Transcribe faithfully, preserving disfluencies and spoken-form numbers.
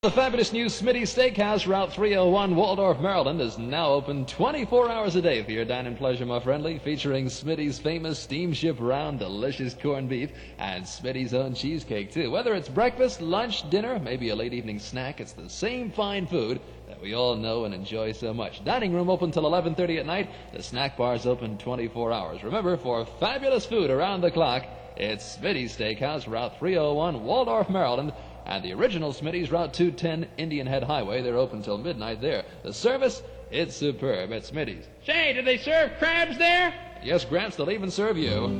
The fabulous new Smitty's Steakhouse, Route three oh one, Waldorf, Maryland, is now open twenty-four hours a day for your dining pleasure, my friendly, featuring Smitty's famous steamship round, delicious corned beef, and Smitty's own cheesecake, too. Whether it's breakfast, lunch, dinner, maybe a late evening snack, it's the same fine food that we all know and enjoy so much. Dining room open till eleven thirty at night. The snack bar's open twenty-four hours. Remember, for fabulous food around the clock, it's Smitty's Steakhouse, Route three oh one, Waldorf, Maryland, and the original Smitty's, Route two ten, Indian Head Highway. They're open till midnight there. The service, it's superb at Smitty's. Say, do they serve crabs there? Yes, Gramps, they'll even serve you.